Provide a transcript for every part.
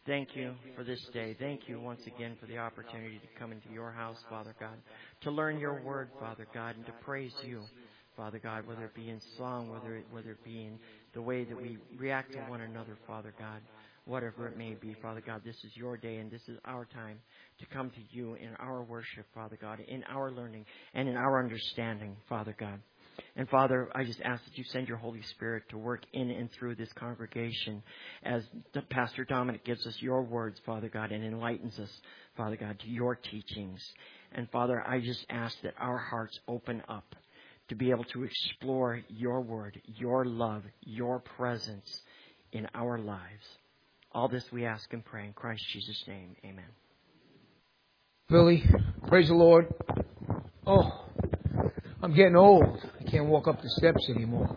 Thank you for this day. Thank you once again for the opportunity to come into your house, Father God, to learn your word, Father God, and to praise you, Father God, whether it be in song, whether it be in the way that we react to one another, Father God, whatever it may be, Father God. This is your day, and this is our time to come to you in our worship, Father God, in our learning and in our understanding, Father God. And Father, I just ask that you send your Holy Spirit to work in and through this congregation as Pastor Dominic gives us your words, Father God, and enlightens us, Father God, to your teachings. And Father, I just ask that our hearts open up to be able to explore your word, your love, your presence in our lives. All this we ask and pray in Christ Jesus' name. Amen. Billy, praise the Lord. Oh, I'm getting old. I can't walk up the steps anymore.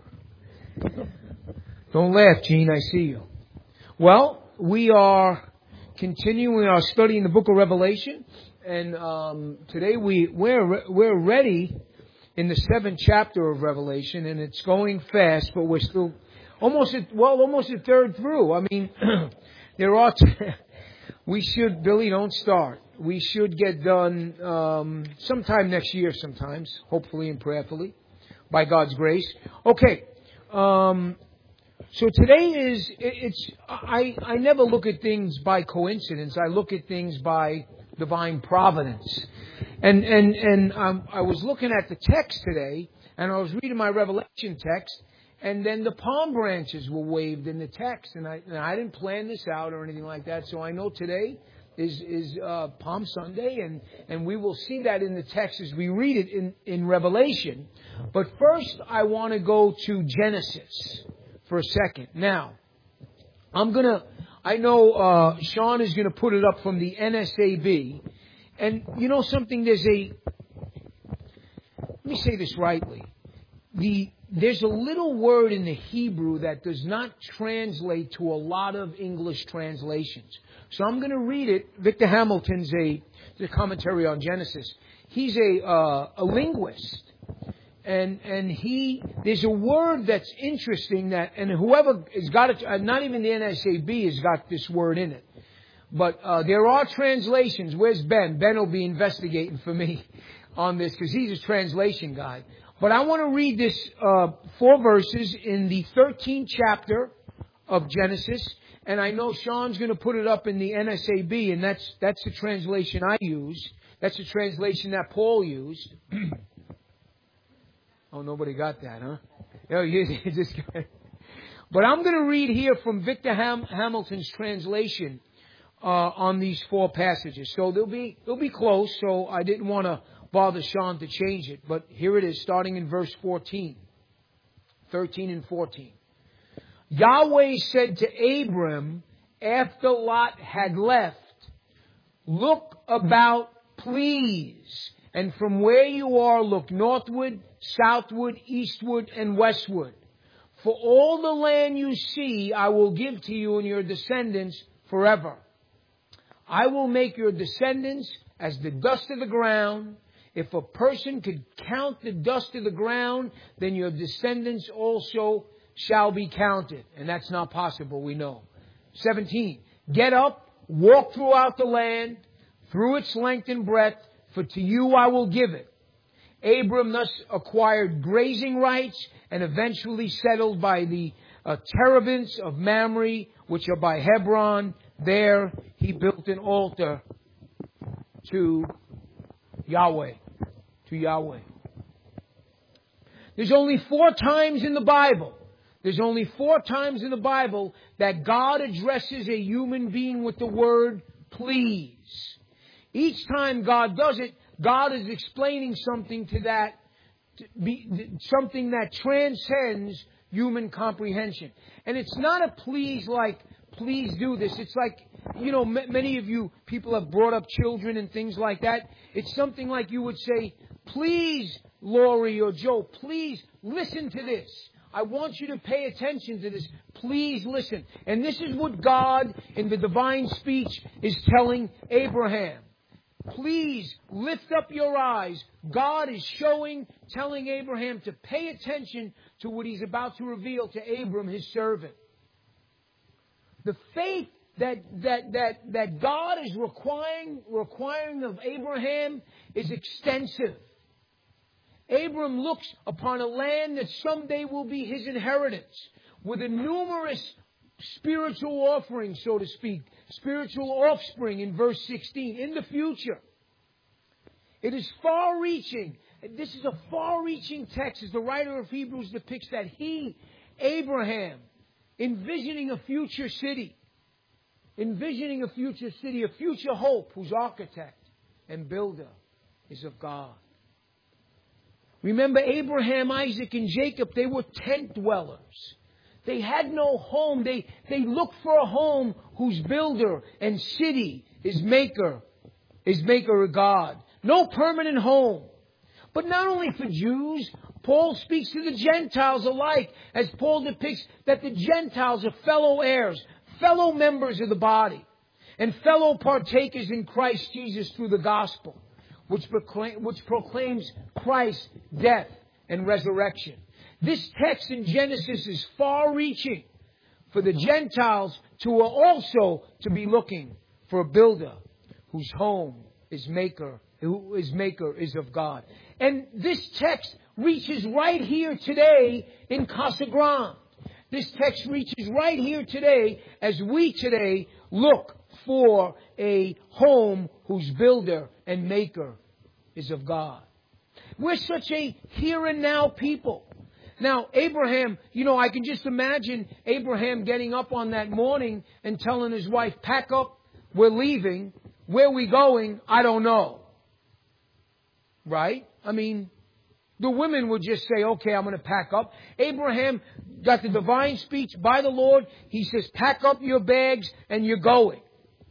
Don't laugh, Gene. I see you. Well, we are continuing our study in the book of Revelation. And today we're ready in the 7th chapter of Revelation. And it's going fast, but we're still almost a third through. I mean, there are... We should, Billy, don't start. We should get done sometime next year sometimes, hopefully and prayerfully, by God's grace. Okay, so today I never look at things by coincidence. I look at things by divine providence. And I was looking at the text today, and I was reading my Revelation text, and then the palm branches were waved in the text, and I didn't plan this out or anything like that. So I know today is Palm Sunday, and we will see that in the text as we read it in Revelation. But first, I want to go to Genesis for a second. Now, I know Sean is gonna put it up from the NSAB, and you know something? Let me say this rightly. There's a little word in the Hebrew that does not translate to a lot of English translations. So I'm going to read it. Victor Hamilton's the commentary on Genesis. He's a linguist. And there's a word that's interesting and whoever has got it, not even the NSAB has got this word in it. But there are translations. Where's Ben? Ben will be investigating for me on this because he's a translation guy. But I want to read this 4 verses in the 13th chapter of Genesis, and I know Sean's going to put it up in the NSAB, and that's the translation I use. That's the translation that Paul used. Oh, nobody got that, huh? Oh, you just got it. But I'm going to read here from Victor Hamilton's translation on these 4 passages. So they'll be close. So I didn't want to bother Sean to change it. But here it is, starting in verse 13 and 14. Yahweh said to Abram, after Lot had left, look about, please, and from where you are, look northward, southward, eastward, and westward. For all the land you see, I will give to you and your descendants forever. I will make your descendants as the dust of the ground. If a person could count the dust of the ground, then your descendants also shall be counted. And that's not possible, we know. 17. Get up, walk throughout the land, through its length and breadth, for to you I will give it. Abram thus acquired grazing rights and eventually settled by the terebinths of Mamre, which are by Hebron. There he built an altar to Yahweh. There's only 4 times in the Bible. That God addresses a human being with the word please. Each time God does it, God is explaining something something that transcends human comprehension. And it's not a please like, please do this. It's like, you know, many of you people have brought up children and things like that. It's something like you would say, please, Lori or Joe, please listen to this. I want you to pay attention to this. Please listen. And this is what God in the divine speech is telling Abraham. Please lift up your eyes. God is telling Abraham to pay attention to what he's about to reveal to Abram, his servant. The faith that God is requiring of Abraham is extensive. Abram looks upon a land that someday will be his inheritance, with a numerous spiritual offering, so to speak, spiritual offspring in verse 16, in the future. It is far-reaching. This is a far-reaching text, as the writer of Hebrews depicts that he, Abraham, envisioning a future city, a future hope, whose architect and builder is of God. Remember, Abraham, Isaac, and Jacob, they were tent dwellers. They had no home. They looked for a home whose builder and city is maker of God. No permanent home. But not only for Jews, Paul speaks to the Gentiles alike, as Paul depicts that the Gentiles are fellow heirs, fellow members of the body, and fellow partakers in Christ Jesus through the gospel, which proclaims Christ's death and resurrection. This text in Genesis is far-reaching for the Gentiles who are also to be looking for a builder whose home is maker is of God. And this text reaches right here today in Casa Grande. This text reaches right here today as we today look for a home whose builder and maker is of God. We're such a here and now people. Now, Abraham, I can just imagine Abraham getting up on that morning and telling his wife, pack up, we're leaving. Where are we going? I don't know. Right? I mean, the women would just say, okay, I'm going to pack up. Abraham got the divine speech by the Lord. He says, pack up your bags and you're going.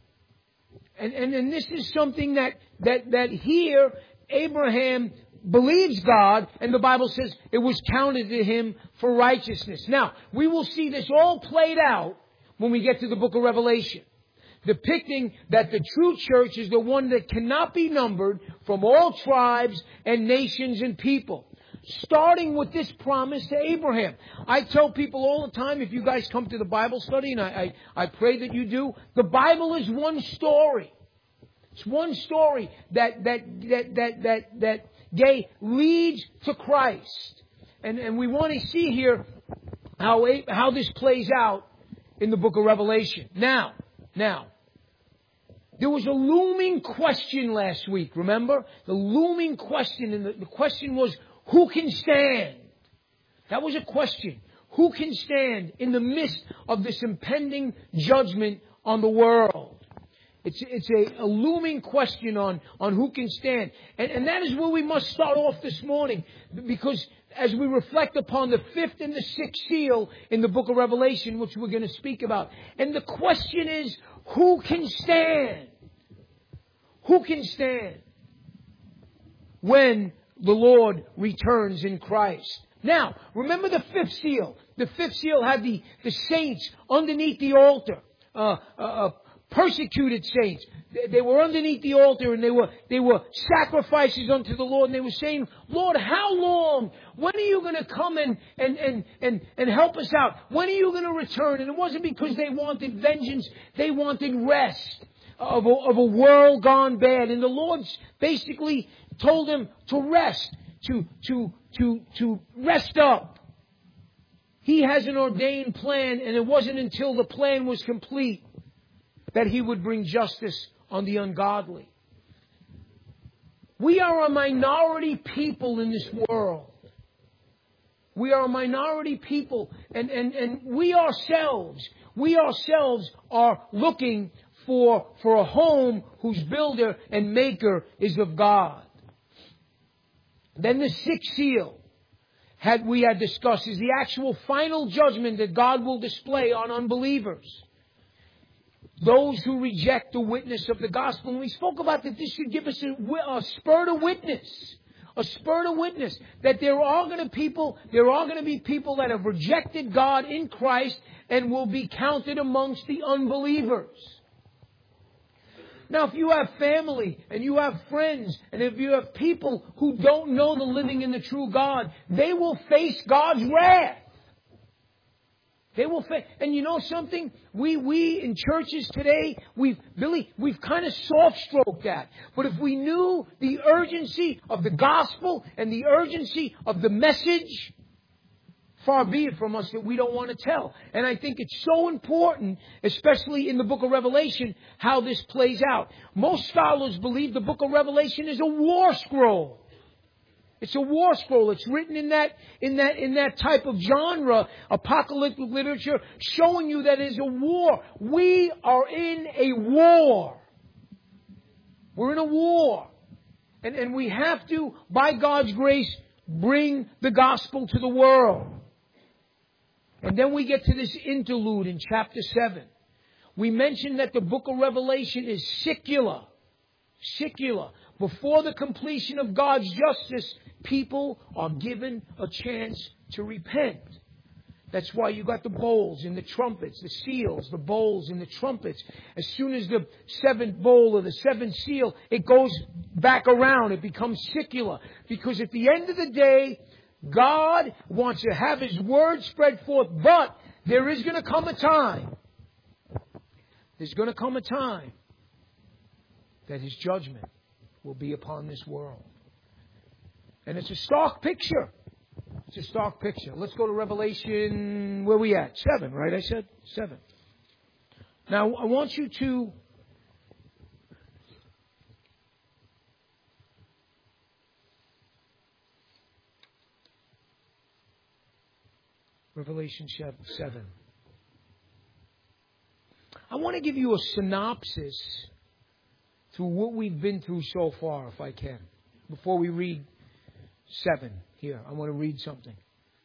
And this is something that here Abraham believes God, and the Bible says it was counted to him for righteousness. Now, we will see this all played out when we get to the book of Revelation, depicting that the true church is the one that cannot be numbered from all tribes and nations and people, starting with this promise to Abraham. I tell people all the time, if you guys come to the Bible study, and I pray that you do, the Bible is one story. It's one story that leads to Christ. And we want to see here how this plays out in the book of Revelation. Now, there was a looming question last week, remember? The looming question, and the question was, who can stand? That was a question. Who can stand in the midst of this impending judgment on the world? It's a looming question on who can stand. And that is where we must start off this morning. Because as we reflect upon the fifth and the sixth seal in the book of Revelation, which we're going to speak about. And the question is, who can stand? Who can stand when the Lord returns in Christ? Now, remember the fifth seal. The fifth seal had the saints underneath the altar. Persecuted saints. They were underneath the altar, and they were sacrifices unto the Lord, and they were saying, Lord, how long? When are you going to come and help us out? When are you going to return? And it wasn't because they wanted vengeance. They wanted rest of a world gone bad. And the Lord basically told them to rest, to rest up. He has an ordained plan, and it wasn't until the plan was complete that He would bring justice on the ungodly. We are a minority people in this world. We are a minority people, and we ourselves are looking for a home whose builder and maker is of God. Then the sixth seal we had discussed is the actual final judgment that God will display on unbelievers. Those who reject the witness of the gospel. And we spoke about that this should give us a spur to witness. A spur to witness. That there are going to be people that have rejected God in Christ and will be counted amongst the unbelievers. Now, if you have family and you have friends and if you have people who don't know the living and the true God, they will face God's wrath. They will fail. And you know something? We in churches today, we've kind of soft-stroked that. But if we knew the urgency of the gospel and the urgency of the message, far be it from us that we don't want to tell. And I think it's so important, especially in the book of Revelation, how this plays out. Most scholars believe the book of Revelation is a war scroll. It's a war scroll. It's written in that type of genre, apocalyptic literature, showing you that it is a war. We are in a war. We're in a war. And we have to, by God's grace, bring the gospel to the world. And then we get to this interlude in chapter 7. We mentioned that the book of Revelation is secular. Secular. Before the completion of God's justice, people are given a chance to repent. That's why you got the bowls and the trumpets, the seals, the bowls and the trumpets. As soon as the seventh bowl or the seventh seal, it goes back around. It becomes secular. Because at the end of the day, God wants to have His word spread forth. But there is going to come a time. There's going to come a time that His judgment will be upon this world. And it's a stark picture. It's a stark picture. Let's go to Revelation, where we at? 7, right? I said 7. Now, I want you to Revelation 7. I want to give you a synopsis through what we've been through so far, if I can. Before we read 7 here, I want to read something.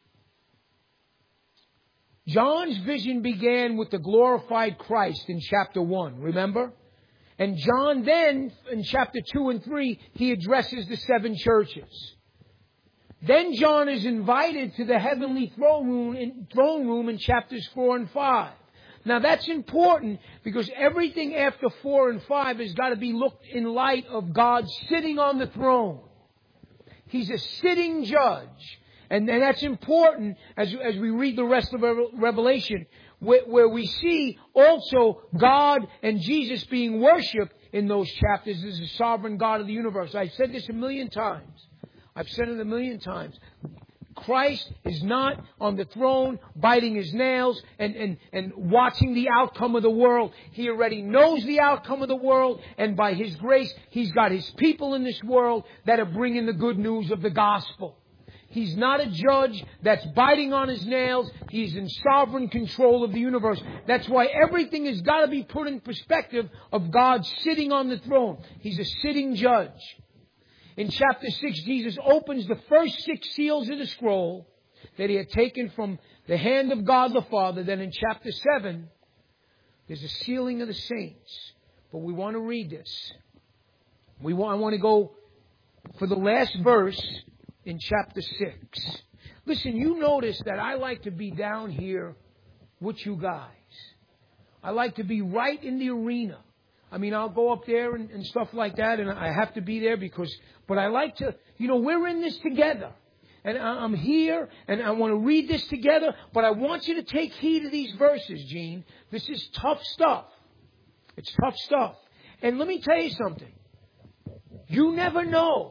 John's vision began with the glorified Christ in chapter 1, remember? And John then, in chapter 2 and 3, he addresses the 7 churches. Then John is invited to the heavenly throne room in chapters 4 and 5. Now that's important because everything after 4 and 5 has got to be looked in light of God sitting on the throne. He's a sitting judge. And that's important as we read the rest of Revelation, where we see also God and Jesus being worshipped in those chapters as the sovereign God of the universe. I've said this a million times. I've said it a million times. Christ is not on the throne biting His nails and watching the outcome of the world. He already knows the outcome of the world, and by His grace, He's got His people in this world that are bringing the good news of the gospel. He's not a judge that's biting on His nails. He's in sovereign control of the universe. That's why everything has got to be put in perspective of God sitting on the throne. He's a sitting judge. In chapter 6, Jesus opens the first 6 seals of the scroll that He had taken from the hand of God the Father. Then in chapter 7, there's a sealing of the saints. But we want to read this. I want to go for the last verse in chapter 6. Listen, you notice that I like to be down here with you guys. I like to be right in the arena. I mean, I'll go up there and stuff like that, and I have to be there but I like to, we're in this together. And I'm here, and I want to read this together, but I want you to take heed of these verses, Gene. This is tough stuff. It's tough stuff. And let me tell you something. You never know,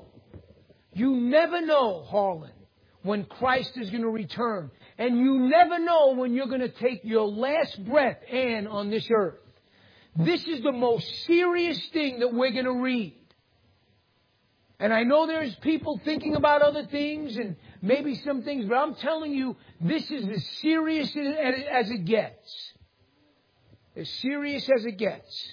Harlan, when Christ is going to return. And you never know when you're going to take your last breath on this earth. This is the most serious thing that we're going to read. And I know there's people thinking about other things and maybe some things, but I'm telling you, this is as serious as it gets. As serious as it gets.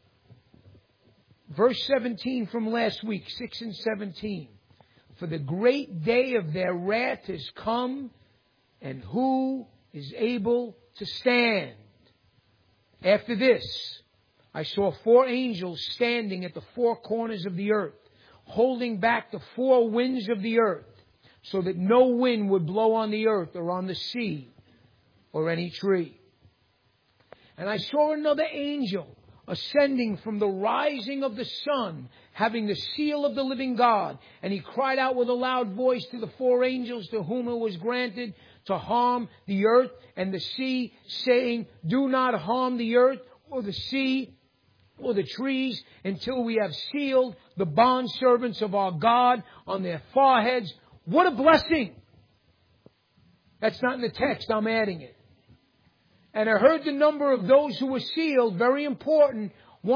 Verse 17 from last week, 6 and 17. For the great day of their wrath has come, and who is able to stand? After this, I saw 4 angels standing at the 4 corners of the earth, holding back the 4 winds of the earth, so that no wind would blow on the earth or on the sea or any tree. And I saw another angel ascending from the rising of the sun, having the seal of the living God. And he cried out with a loud voice to the 4 angels to whom it was granted to harm the earth and the sea, saying, do not harm the earth or the sea or the trees until we have sealed the bondservants of our God on their foreheads. What a blessing! That's not in the text. I'm adding it. And I heard the number of those who were sealed, very important,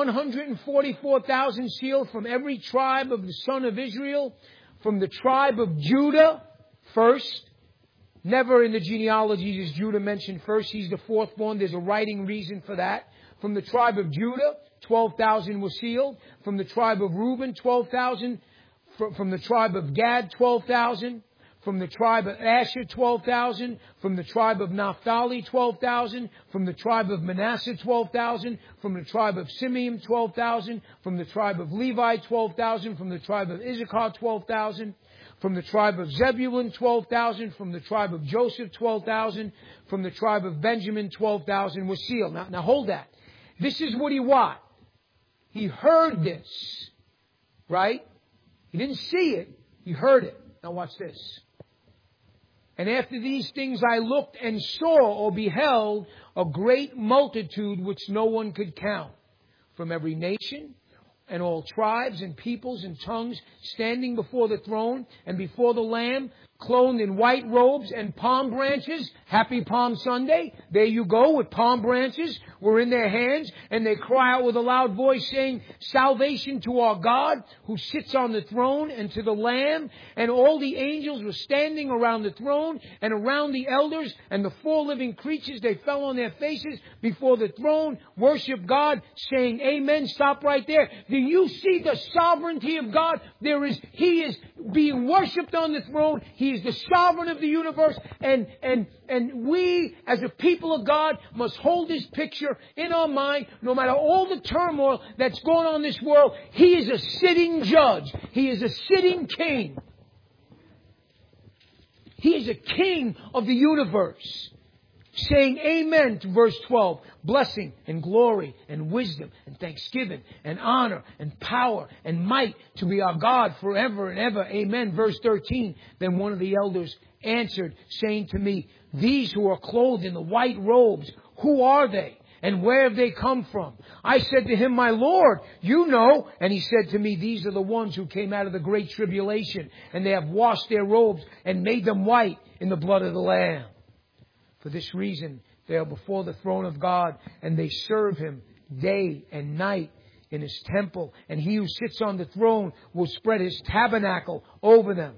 144,000 sealed from every tribe of the son of Israel, from the tribe of Judah first. Never in the genealogies is Judah mentioned first. He's the fourth born. There's a writing reason for that. From the tribe of Judah, 12,000 were sealed. From the tribe of Reuben, 12,000. From the tribe of Gad, 12,000. From the tribe of Asher, 12,000. From the tribe of Naphtali, 12,000. From the tribe of Manasseh, 12,000. From the tribe of Simeon, 12,000. From the tribe of Levi, 12,000. From the tribe of Issachar, 12,000. From the tribe of Zebulun, 12,000. From the tribe of Joseph, 12,000. From the tribe of Benjamin, 12,000 were sealed. Now hold that. This is what he what? He heard this. Right? He didn't see it. He heard it. Now watch this. And after these things I looked and saw or beheld a great multitude which no one could count, from every nation and all tribes and peoples and tongues, standing before the throne and before the Lamb, clothed in white robes and palm branches. Happy Palm Sunday. There you go, with palm branches were in their hands, and they cry out with a loud voice, saying, salvation to our God who sits on the throne and to the Lamb. And all the angels were standing around the throne and around the elders and the four living creatures. They fell on their faces before the throne, worship God, saying, amen. Stop right there. Do you see the sovereignty of God? He is being worshipped on the throne. He is the sovereign of the universe, and we as a people of God must hold this picture in our mind. No matter all the turmoil that's going on in this world, He is a sitting judge. He is a sitting king. He is a king of the universe. Saying amen to verse 12. Blessing and glory and wisdom and thanksgiving and honor and power and might to be our God forever and ever. Amen. Verse 13. Then one of the elders answered, saying to me, these who are clothed in the white robes, who are they? And where have they come from? I said to him, my Lord, you know. And he said to me, these are the ones who came out of the great tribulation, and they have washed their robes and made them white in the blood of the Lamb. For this reason, they are before the throne of God, and they serve Him day and night in His temple. And He who sits on the throne will spread His tabernacle over them.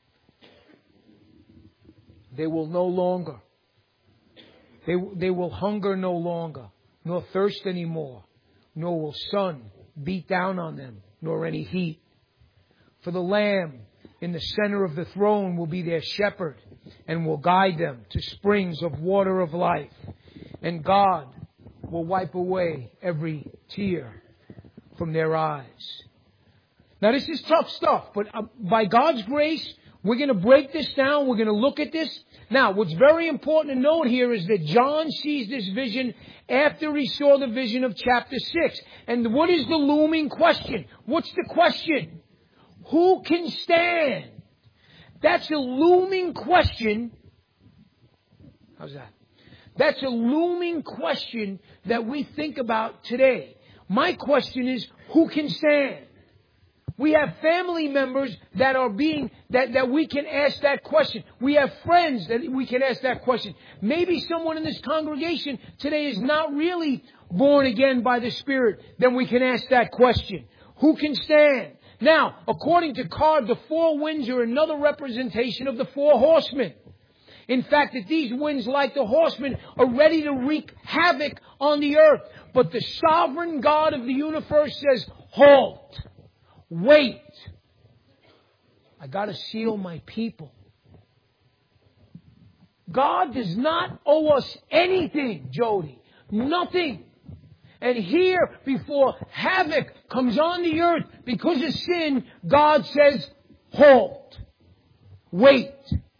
They will no longer. They will hunger no longer, nor thirst anymore, nor will sun beat down on them, nor any heat. For the Lamb in the center of the throne will be their shepherd, and will guide them to springs of water of life. And God will wipe away every tear from their eyes. Now this is tough stuff, but by God's grace, we're going to break this down. We're going to look at this. Now, what's very important to note here is that John sees this vision after he saw the vision of chapter 6. And what is the looming question? What's the question? Who can stand? That's a looming question. How's that? That's a looming question that we think about today. My question is, who can stand? We have family members that are that we can ask that question. We have friends that we can ask that question. Maybe someone in this congregation today is not really born again by the Spirit. Then we can ask that question. Who can stand? Now, according to Card, the four winds are another representation of the four horsemen. In fact, that these winds, like the horsemen, are ready to wreak havoc on the earth. But the sovereign God of the universe says, halt. Wait. I got to seal my people. God does not owe us anything, Jody. Nothing. And here, before havoc comes on the earth because of sin, God says, halt. Wait.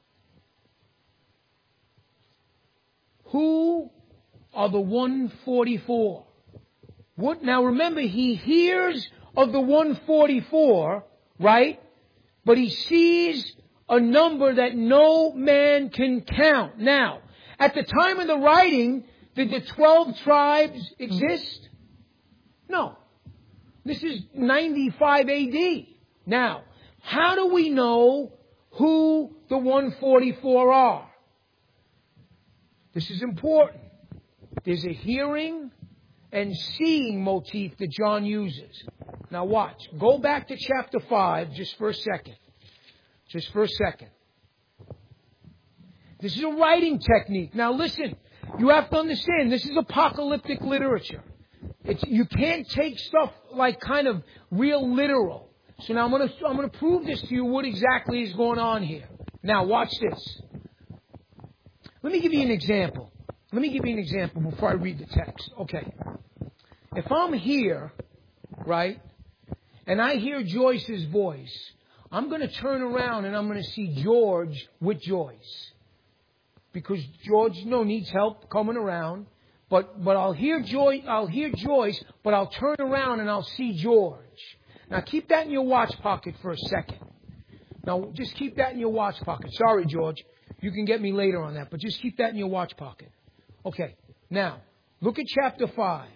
Who are the 144? What? Now remember, he hears of the 144, right? But he sees a number that no man can count. Now, at the time of the writing, did the 12 tribes exist? No. This is 95 AD. Now, how do we know who the 144 are? This is important. There's a hearing and seeing motif that John uses. Now watch. Go back to chapter 5 just for a second. Just for a second. This is a writing technique. Now listen, you have to understand, this is apocalyptic literature. You can't take stuff like kind of real literal. So now I'm going to prove this to you, what exactly is going on here. Now watch this. Let me give you an example. Let me give you an example before I read the text. Okay. If I'm here, right, and I hear Joyce's voice, I'm going to turn around and I'm going to see George with Joyce. Because George, needs help coming around. But I'll hear Joyce, but I'll turn around and I'll see George. Now keep that in your watch pocket for a second. Now just keep that in your watch pocket. Sorry, George. You can get me later on that, but just keep that in your watch pocket. Okay. Now, look at chapter 5.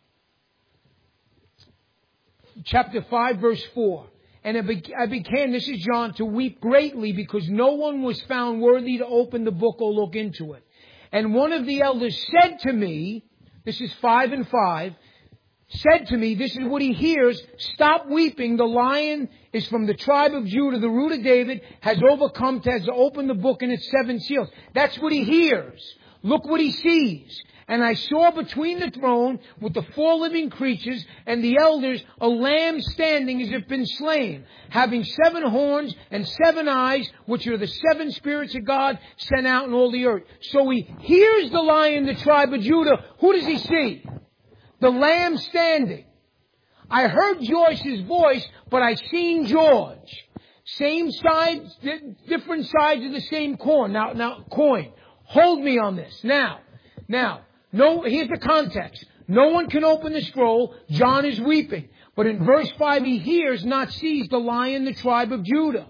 Chapter 5, verse 4. And I began, this is John, to weep greatly because no one was found worthy to open the book or look into it. And one of the elders said to me, this is 5 and 5, said to me, this is what he hears, stop weeping, the Lion is from the tribe of Judah, the root of David, has overcome, has opened the book and its 7 seals. That's what he hears. Look what he sees. And I saw between the throne with the 4 living creatures and the elders a lamb standing as if been slain, having 7 horns and 7 eyes, which are the 7 spirits of God sent out in all the earth. So he hears the Lion, the tribe of Judah. Who does he see? The lamb standing. I heard Joyce's voice, but I seen George. Same sides, different sides of the same coin. Now, coin. Hold me on this. Now, here's the context. No one can open the scroll. John is weeping. But in verse 5, he hears, not sees, the Lion, the tribe of Judah.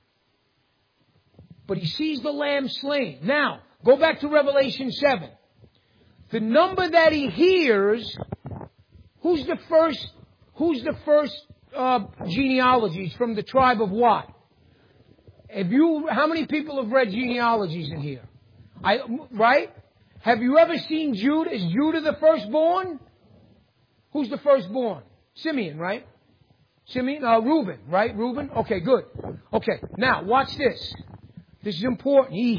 But he sees the lamb slain. Now, go back to Revelation 7. The number that he hears, who's the first genealogies from the tribe of what? How many people have read genealogies in here? Right? Have you ever seen Judah? Is Judah the firstborn? Who's the firstborn? Simeon, right? Reuben, right? Reuben? Okay, good. Okay, now watch this. This is important. He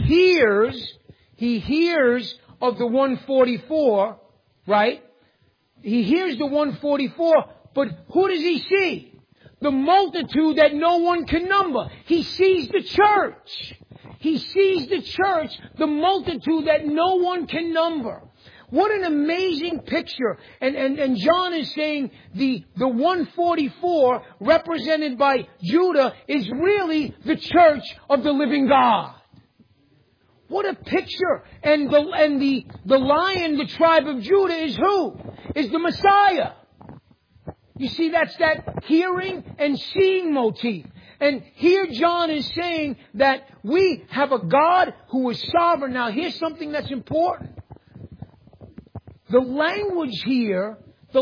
hears of the 144, right? He hears the 144, but who does he see? The multitude that no one can number. He sees the church. He sees the church, the multitude that no one can number. What an amazing picture. And John is saying the 144 represented by Judah is really the church of the living God. What a picture. And the Lion, the tribe of Judah is who? Is the Messiah. You see, that's that hearing and seeing motif. And here John is saying that we have a God who is sovereign. Now here's something that's important. The language here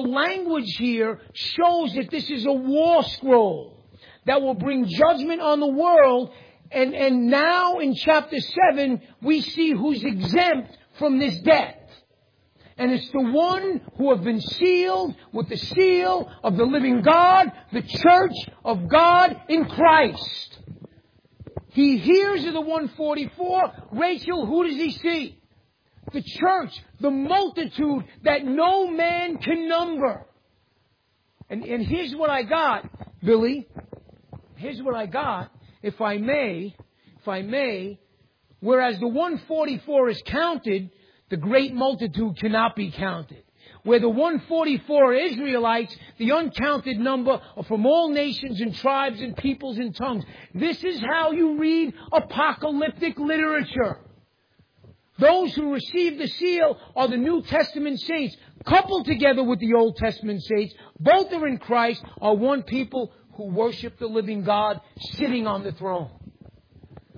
shows that this is a war scroll that will bring judgment on the world. And now in chapter 7, we see who's exempt from this death. And it's the one who have been sealed with the seal of the living God, the church of God in Christ. He hears of the 144. Rachel, who does he see? The church, the multitude that no man can number. And here's what I got, Billy. Here's what I got, if I may. Whereas the 144 is counted, the great multitude cannot be counted. Where the 144 Israelites, the uncounted number, are from all nations and tribes and peoples and tongues. This is how you read apocalyptic literature. Those who receive the seal are the New Testament saints, coupled together with the Old Testament saints. Both are in Christ, are one people who worship the living God sitting on the throne.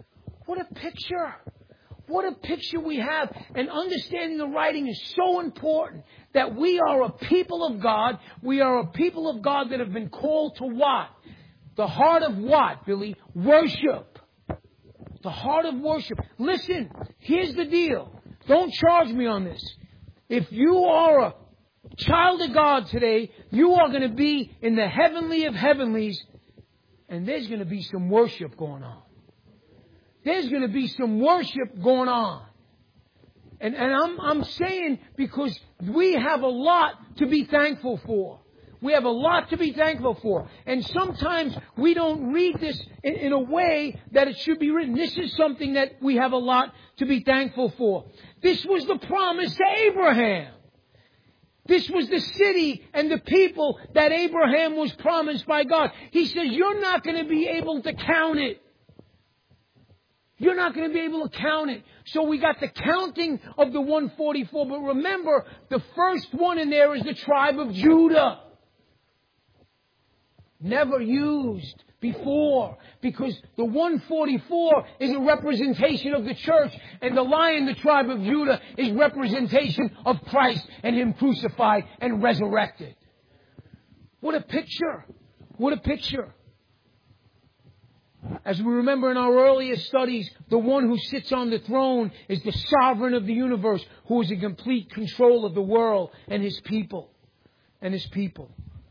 What a picture. What a picture we have. And understanding the writing is so important that we are a people of God. We are a people of God that have been called to what? The heart of what, Billy? Worship. The heart of worship. Listen, here's the deal. Don't charge me on this. If you are a child of God today, you are going to be in the heavenly of heavenlies, and there's going to be some worship going on. There's going to be some worship going on. And I'm saying because we have a lot to be thankful for. We have a lot to be thankful for. And sometimes we don't read this in a way that it should be written. This is something that we have a lot to be thankful for. This was the promise to Abraham. This was the city and the people that Abraham was promised by God. He says, you're not going to be able to count it. You're not going to be able to count it. So we got the counting of the 144. But remember, the first one in there is the tribe of Judah. Never used before. Because the 144 is a representation of the church. And the lion, the tribe of Judah, is representation of Christ and Him crucified and resurrected. What a picture. What a picture. As we remember in our earlier studies, the one who sits on the throne is the sovereign of the universe, who is in complete control of the world and His people. And His people.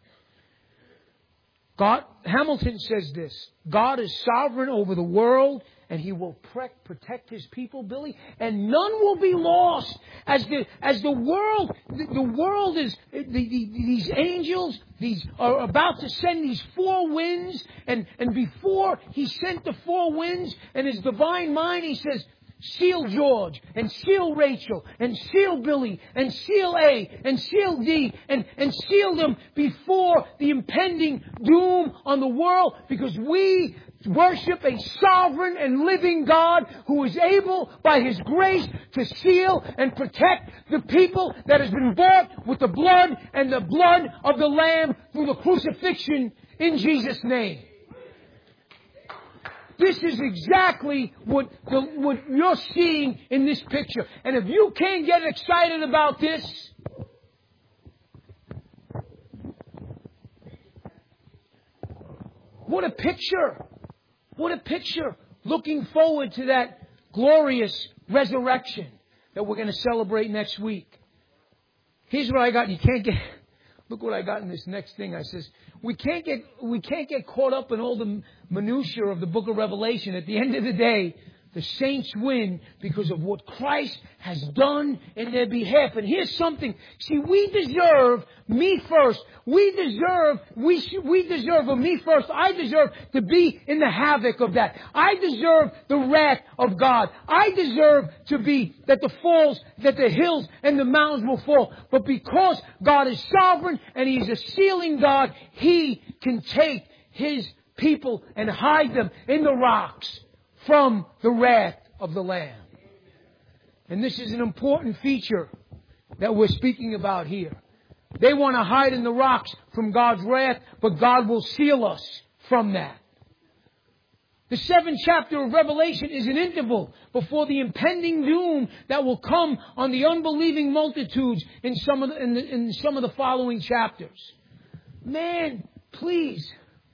God, Hamilton says this, God is sovereign over the world, and He will protect His people, Billy, and none will be lost. As the world is, these angels, are about to send these four winds, and before He sent the four winds, and His divine mind, He says, seal George, and seal Rachel, and seal Billy, and seal A, and seal D, and seal them before the impending doom on the world, because we worship a sovereign and living God who is able, by His grace, to seal and protect the people that has been bought with the blood and the blood of the Lamb through the crucifixion in Jesus' name. This is exactly what you're seeing in this picture. And if you can't get excited about this, what a picture. What a picture. Looking forward to that glorious resurrection that we're going to celebrate next week. Here's what I got. You can't get... Look what I got in this next thing. I says, we can't get caught up in all the minutiae of the book of Revelation. At the end of the day, the saints win because of what Christ has done in their behalf. And here's something. See, we deserve me first. We deserve, or me first. I deserve to be in the havoc of that. I deserve the wrath of God. I deserve to be that the hills and the mountains will fall. But because God is sovereign and He's a sealing God, He can take His people and hide them in the rocks from the wrath of the Lamb. And this is an important feature that we're speaking about here. They want to hide in the rocks from God's wrath, but God will seal us from that. The 7th chapter of Revelation is an interval before the impending doom that will come on the unbelieving multitudes in some of the following chapters. Man, please.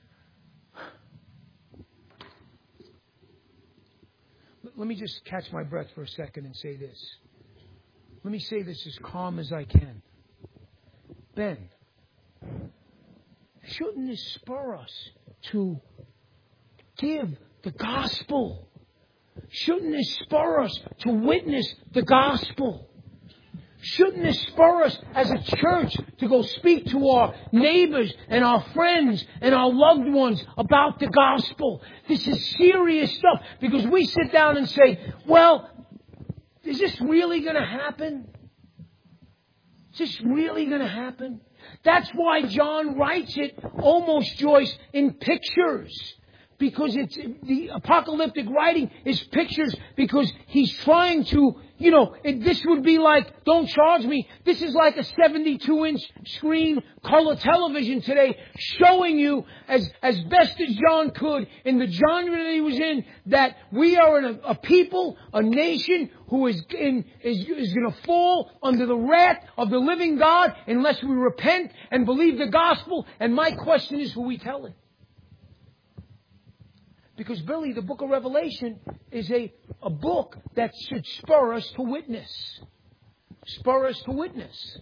Let me just catch my breath for a second and say this. Let me say this as calm as I can. Ben, shouldn't this spur us to give the gospel? Shouldn't this spur us to witness the gospel? Shouldn't this spur us as a church to go speak to our neighbors and our friends and our loved ones about the gospel? This is serious stuff, because we sit down and say, well, is this really going to happen? Is this really going to happen? That's why John writes it almost, Joyce, in pictures. Because it's the apocalyptic writing is pictures, because he's trying to This would be like, don't charge me. This is like a 72-inch screen color television today showing you as best as John could in the genre that he was in that we are a people, a nation who is going to fall under the wrath of the living God unless we repent and believe the gospel. And my question is, who we telling? Because, Billy, the book of Revelation is a book that should spur us to witness. Spur us to witness.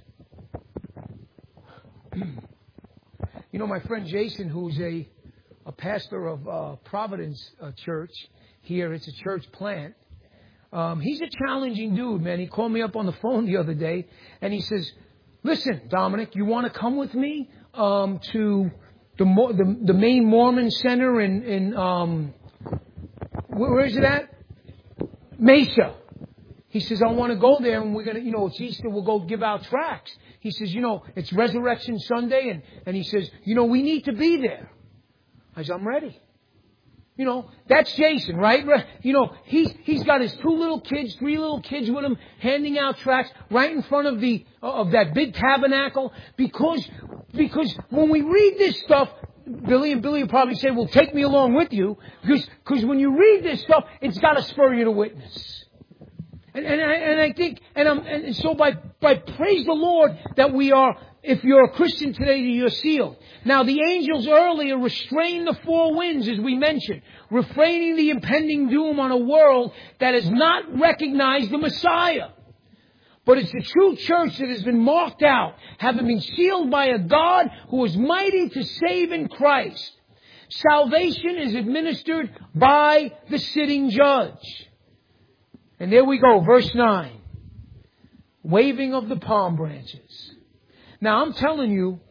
My friend Jason, who's a pastor of Providence Church here, it's a church plant. He's a challenging dude, man. He called me up on the phone the other day, and he says, listen, Dominic, you want to come with me to the main Mormon Center in where is it at? Mesa. He says, I want to go there, and we're going to, it's Easter, we'll go give out tracts. He says, it's Resurrection Sunday, and he says, we need to be there. I said, I'm ready. That's Jason, right? He's got his 3 little kids with him, handing out tracts right in front of that big tabernacle. Because when we read this stuff, Billy will probably say, well, take me along with you. Because when you read this stuff, it's got to spur you to witness. And I think, and so by praise the Lord that we are, if you're a Christian today, you're sealed. Now, the angels earlier restrained the 4 winds, as we mentioned, refraining the impending doom on a world that has not recognized the Messiah. But it's the true church that has been marked out, having been sealed by a God who is mighty to save in Christ. Salvation is administered by the sitting judge. And there we go, verse 9. Waving of the palm branches. Now, I'm telling you,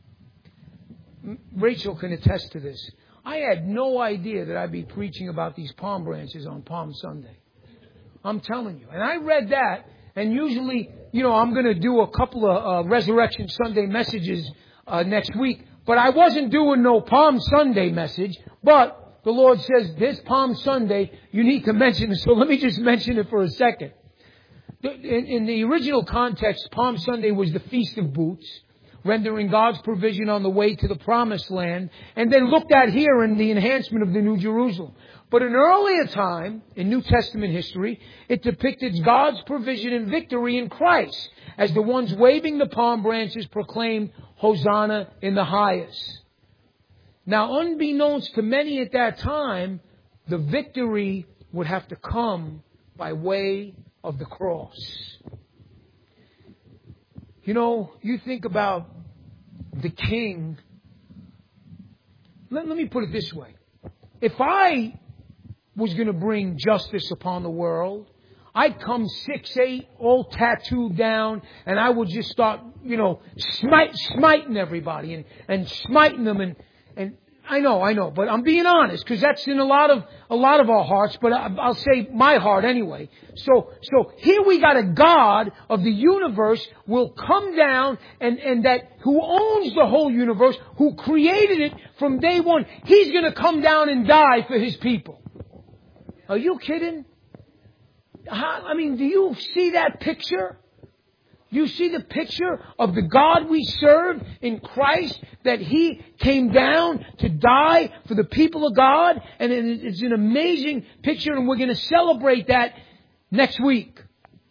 Rachel can attest to this. I had no idea that I'd be preaching about these palm branches on Palm Sunday. I'm telling you. And I read that, and usually, I'm going to do a couple of Resurrection Sunday messages next week. But I wasn't doing no Palm Sunday message. But the Lord says, this Palm Sunday, you need to mention it. So let me just mention it for a second. In the original context, Palm Sunday was the Feast of Booths, rendering God's provision on the way to the Promised Land, and then looked at here in the enhancement of the New Jerusalem. But in earlier time, in New Testament history, it depicted God's provision and victory in Christ, as the ones waving the palm branches proclaimed, Hosanna in the highest. Now, unbeknownst to many at that time, the victory would have to come by way of the cross. You think about the king. Let me put it this way. If I was going to bring justice upon the world, I'd come 6'8", all tattooed down, and I would just start, smiting everybody and smiting them. And I know, but I'm being honest, because that's in a lot of our hearts, but I'll say my heart anyway. So here we got a God of the universe will come down and that who owns the whole universe, who created it from day one, He's going to come down and die for His people. Are you kidding? Do you see that picture? You see the picture of the God we serve in Christ, that He came down to die for the people of God? And it's an amazing picture, and we're going to celebrate that next week.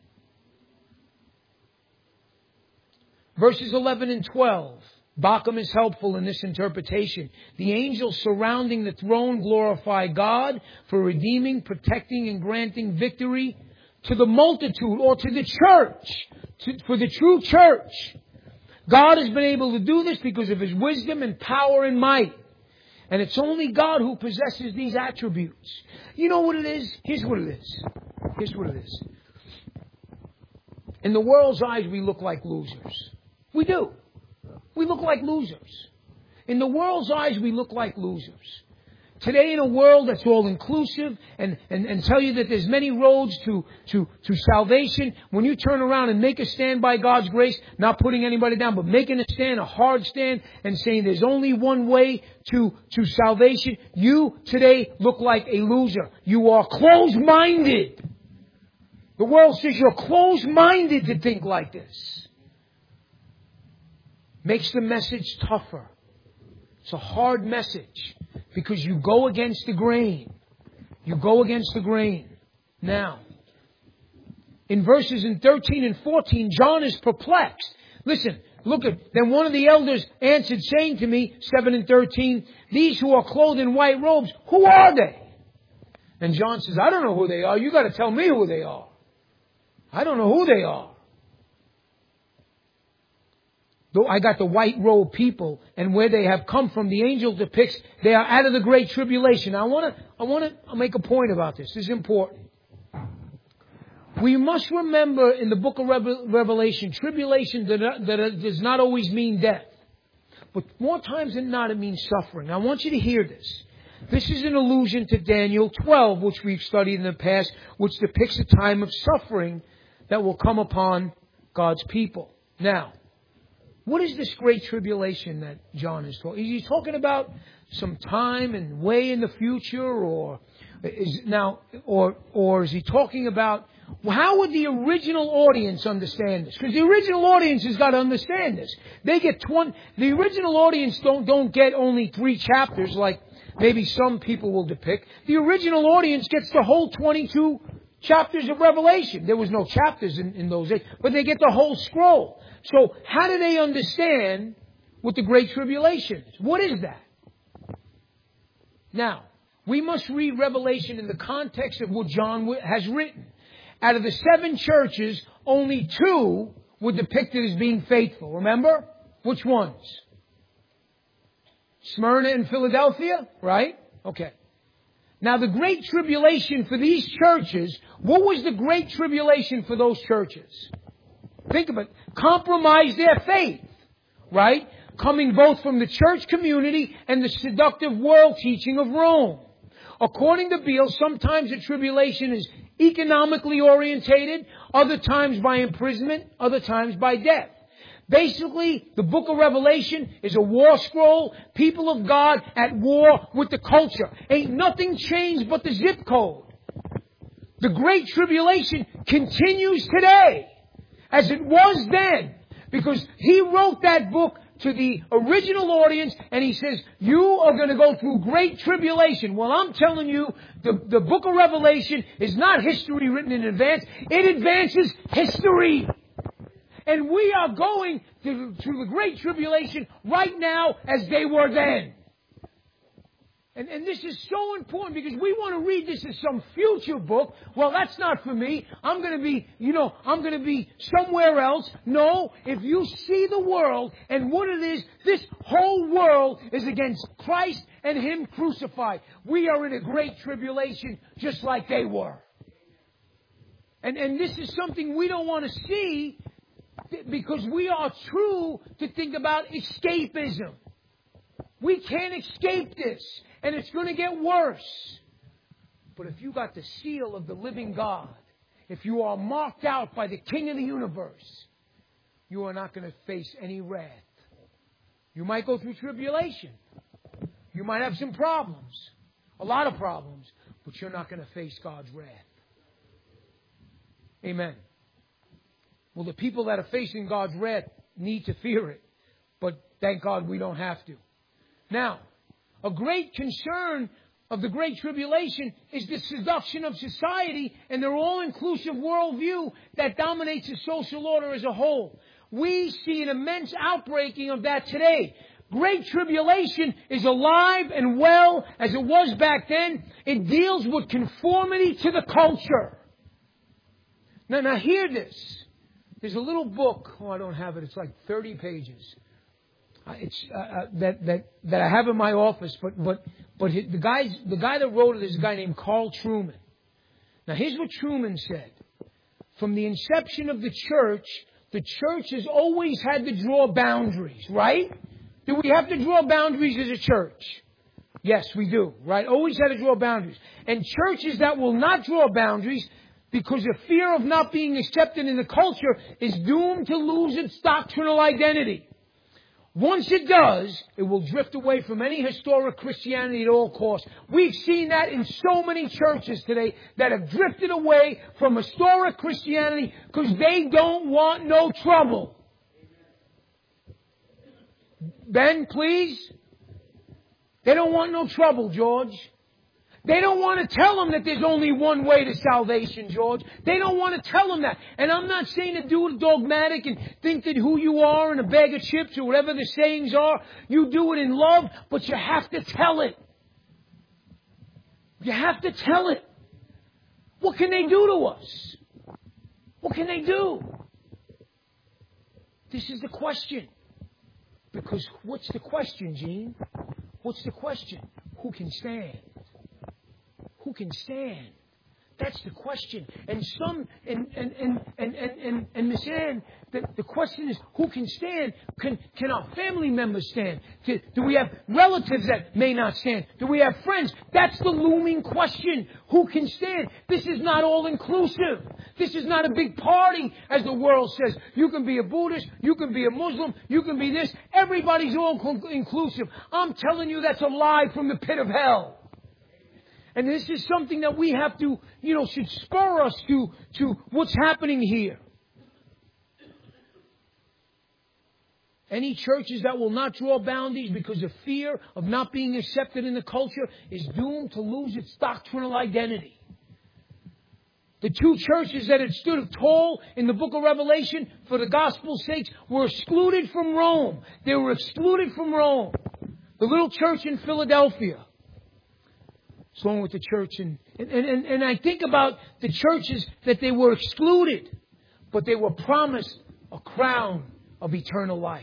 Verses 11 and 12. Bacham is helpful in this interpretation. The angels surrounding the throne glorify God for redeeming, protecting, and granting victory to the multitude, or to the church, for the true church. God has been able to do this because of His wisdom and power and might. And it's only God who possesses these attributes. You know what it is? Here's what it is. In the world's eyes, we look like losers. We do. We look like losers. In the world's eyes, we look like losers. Today, in a world that's all inclusive and tell you that there's many roads to salvation, when you turn around and make a stand by God's grace, not putting anybody down, but making a stand, a hard stand, and saying there's only one way to salvation, you today look like a loser. You are closed-minded. The world says you're closed-minded to think like this. Makes the message tougher. It's a hard message because you go against the grain. You go against the grain. Now, in verses 13 and 14, John is perplexed. Listen, look at, then one of the elders answered, saying to me, 7 and 13, these who are clothed in white robes, who are they? And John says, I don't know who they are. You got to tell me who they are. I don't know who they are. Though I got the white robe people and where they have come from, the angel depicts they are out of the great tribulation. Now, I want to make a point about this. This is important. We must remember in the book of Revelation, tribulation does not always mean death. But more times than not, it means suffering. I want you to hear this. This is an allusion to Daniel 12, which we've studied in the past, which depicts a time of suffering that will come upon God's people. Now, what is this great tribulation that John is talking? Is he talking about some time and way in the future, or is he talking about, how would the original audience understand this? Because the original audience has got to understand this. They get the original audience don't get only 3 chapters like maybe some people will depict. The original audience gets the whole 22 chapters of Revelation. There was no chapters in those days, but they get the whole scroll. So how do they understand what the Great Tribulation is? What is that? Now, we must read Revelation in the context of what John has written. Out of the 7 churches, only 2 were depicted as being faithful. Remember? Which ones? Smyrna and Philadelphia, right? Okay. Now, the Great Tribulation for these churches, what was the Great Tribulation for those churches? Think of it. Compromise their faith, right? Coming both from the church community and the seductive world teaching of Rome. According to Beale, sometimes the tribulation is economically orientated, other times by imprisonment, other times by death. Basically, the book of Revelation is a war scroll, people of God at war with the culture. Ain't nothing changed but the zip code. The Great Tribulation continues today, as it was then, because he wrote that book to the original audience, and he says, you are going to go through great tribulation. Well, I'm telling you, the book of Revelation is not history written in advance. It advances history. And we are going through the great tribulation right now as they were then. And this is so important because we want to read this as some future book. Well, that's not for me. I'm going to be somewhere else. No, if you see the world and what it is, this whole world is against Christ and Him crucified. We are in a great tribulation just like they were. And this is something we don't want to see because we are true to think about escapism. We can't escape this. And it's going to get worse. But if you got the seal of the living God, if you are marked out by the King of the universe, you are not going to face any wrath. You might go through tribulation. You might have some problems. A lot of problems. But you're not going to face God's wrath. Amen. Well, the people that are facing God's wrath need to fear it. But thank God we don't have to. Now, a great concern of the Great Tribulation is the seduction of society and their all-inclusive worldview that dominates the social order as a whole. We see an immense outbreaking of that today. Great Tribulation is alive and well as it was back then. It deals with conformity to the culture. Now hear this. There's a little book. Oh, I don't have it. It's like 30 pages. It's that I have in my office, but the guy that wrote it is a guy named Carl Trueman. Now here's what Trueman said: from the inception of the church has always had to draw boundaries, right? Do we have to draw boundaries as a church? Yes, we do, right? Always had to draw boundaries. And churches that will not draw boundaries because of fear of not being accepted in the culture is doomed to lose its doctrinal identity. Once it does, it will drift away from any historic Christianity at all costs. We've seen that in so many churches today that have drifted away from historic Christianity because they don't want no trouble. Ben, please? They don't want no trouble, George. They don't want to tell them that there's only one way to salvation, George. They don't want to tell them that. And I'm not saying to do it dogmatic and think that who you are and a bag of chips or whatever the sayings are, you do it in love, but you have to tell it. You have to tell it. What can they do to us? What can they do? This is the question. Because what's the question, Gene? What's the question? Who can stand? Who can stand? That's the question. And Miss Ann, the question is, who can stand? Can our family members stand? Do we have relatives that may not stand? Do we have friends? That's the looming question. Who can stand? This is not all inclusive. This is not a big party, as the world says. You can be a Buddhist, you can be a Muslim, you can be this. Everybody's all inclusive. I'm telling you, that's a lie from the pit of hell. And this is something that we have to, should spur us to what's happening here. Any churches that will not draw boundaries because of fear of not being accepted in the culture is doomed to lose its doctrinal identity. The two churches that had stood tall in the book of Revelation for the gospel's sake were excluded from Rome. They were excluded from Rome. The little church in Philadelphia. Along with the church. And I think about the churches that they were excluded, but they were promised a crown of eternal life.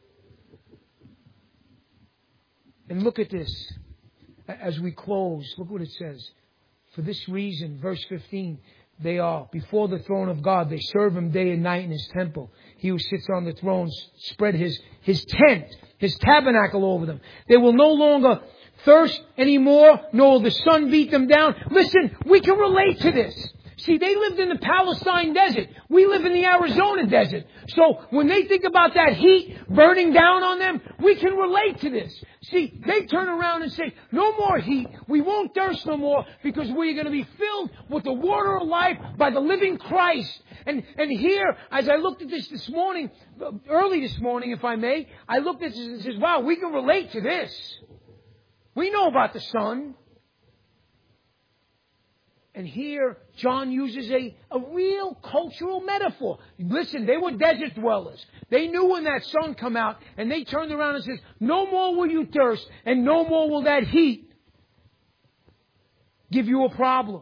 And look at this. As we close, look what it says. For this reason, verse 15, they are before the throne of God. They serve Him day and night in His temple. He who sits on the throne spread His tent, His tabernacle over them. They will no longer thirst anymore, nor will the sun beat them down. Listen, we can relate to this. See, they lived in the Palestine desert. We live in the Arizona desert. So when they think about that heat burning down on them, we can relate to this. See, they turn around and say, no more heat. We won't thirst no more because we're going to be filled with the water of life by the living Christ. And here, as I looked at this morning, early this morning, if I may, I looked at this and said, wow, we can relate to this. We know about the sun. And here, John uses a real cultural metaphor. Listen, they were desert dwellers. They knew when that sun come out, and they turned around and says, no more will you thirst, and no more will that heat give you a problem.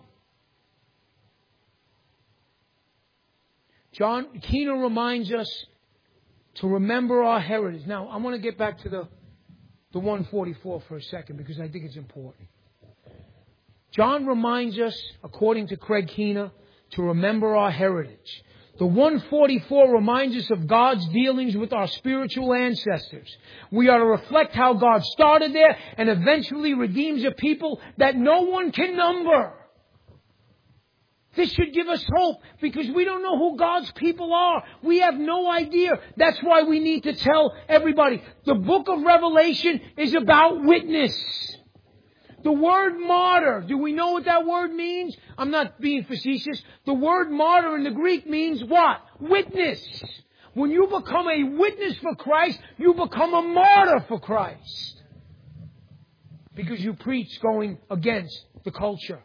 John Keener reminds us to remember our heritage. Now, I want to get back to the 144 for a second because I think it's important. John reminds us, according to Craig Keener, to remember our heritage. The 144 reminds us of God's dealings with our spiritual ancestors. We are to reflect how God started there and eventually redeems a people that no one can number. This should give us hope because we don't know who God's people are. We have no idea. That's why we need to tell everybody. The book of Revelation is about witness. The word martyr, do we know what that word means? I'm not being facetious. The word martyr in the Greek means what? Witness. When you become a witness for Christ, you become a martyr for Christ. Because you preach going against the culture.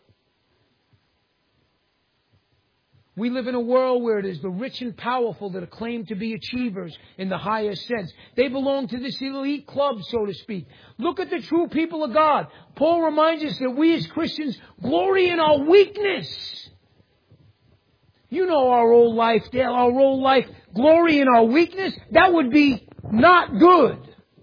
We live in a world where it is the rich and powerful that claim to be achievers in the highest sense. They belong to this elite club, so to speak. Look at the true people of God. Paul reminds us that we as Christians glory in our weakness. You know our old life, Dale, our old life, glory in our weakness. That would be not good.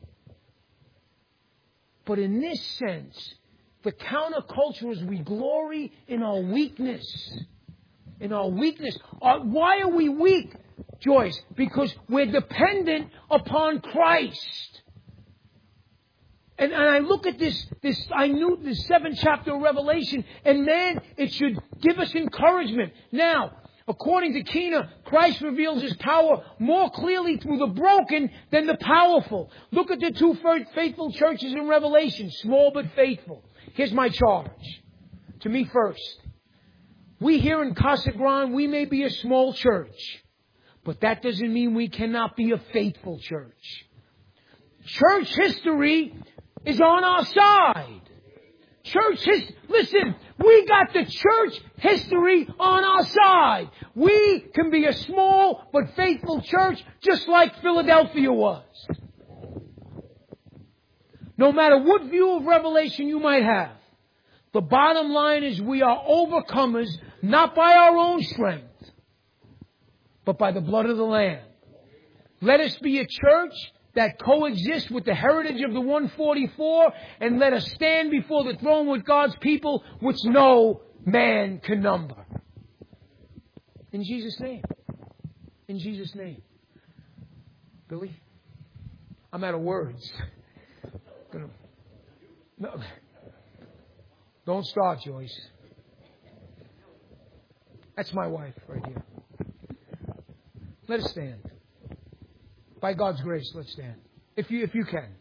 But in this sense, the counterculture is we glory in our weakness. In our weakness. Why are we weak, Joyce? Because we're dependent upon Christ. And I look at this, I knew the 7th chapter of Revelation, and man, it should give us encouragement. Now, According to Keener, Christ reveals His power more clearly through the broken than the powerful. Look at the two faithful churches in Revelation, small but faithful. Here's my charge. To me first. We here in Casa Grande, we may be a small church, but that doesn't mean we cannot be a faithful church. Church history is on our side. Listen, we got the church history on our side. We can be a small but faithful church just like Philadelphia was. No matter what view of Revelation you might have, the bottom line is we are overcomers not by our own strength, but by the blood of the Lamb. Let us be a church that coexists with the heritage of the 144, and let us stand before the throne with God's people, which no man can number. In Jesus' name. In Jesus' name. Billy? I'm out of words. No. Don't start, Joyce. That's my wife right here. Let us stand. By God's grace, let's stand. If you can.